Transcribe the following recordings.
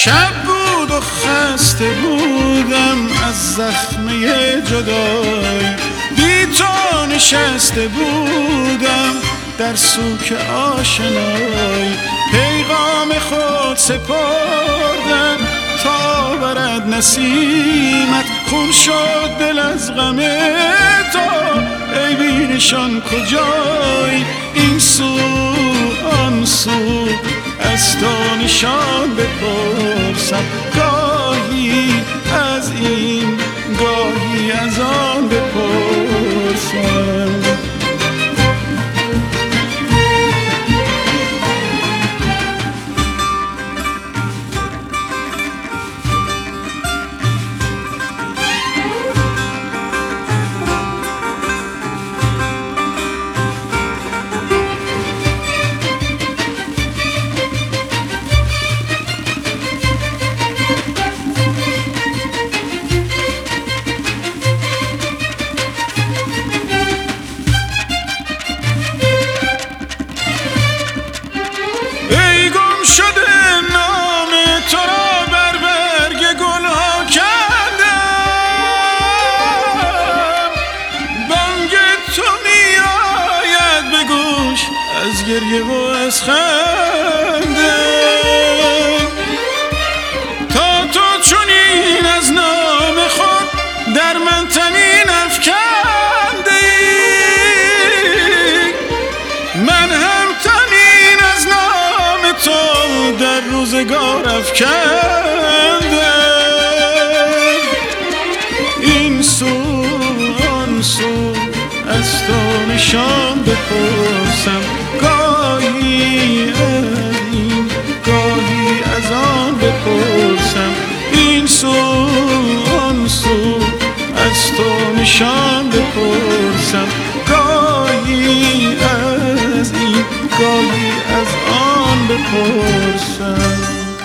شب بود و خسته بودم از زخمه جدایی، بی تو نشسته بودم در سوک آشنایی، پیغام خود سپردم تا برد نسیمت، خون شد دل از غم تو ای بی نشان کجایی، این سو آن سو از تو نشان بپرسم، گاهی از این گاهی از آن بپرسم. از گریه و از خنده تا تو چنین از نام خود در من طمین افکنده ای، من هم طمین از نام تو در روزگار افکنده، این سو آن سو از تو نشان بپرسم، گاهی از این گاهی از آن بپرسم، این سو آن سو از تو نشان بپرسم، گاهی از این گاهی از آن بپرسم.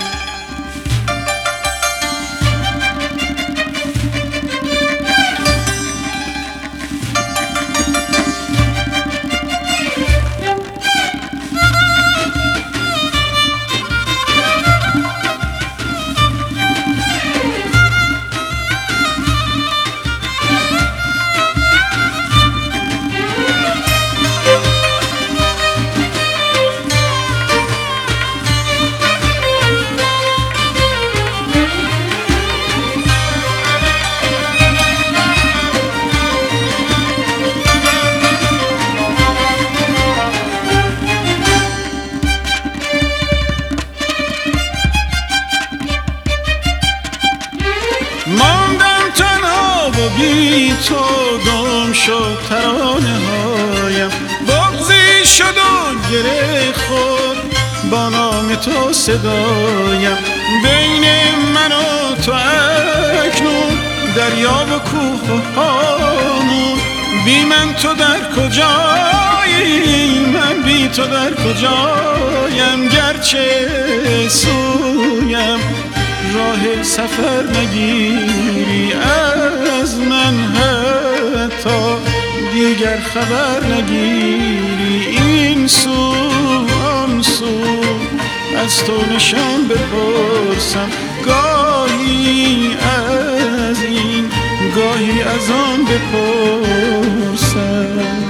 ماندم تنها و بی تو گم شد ترانه هایم، بغضی شد و گره خورد با نام تو صدایم، بین من و تو اکنون دریا و کوه و هامون، بی من تو در کجایی من بی تو در کجایم، گرچه سویم راه سفر نگیری از من، حتی دیگر خبر نگیری، این سو آن سو از تو نشان بپرسم، گاهی از این گاهی از آن بپرسم.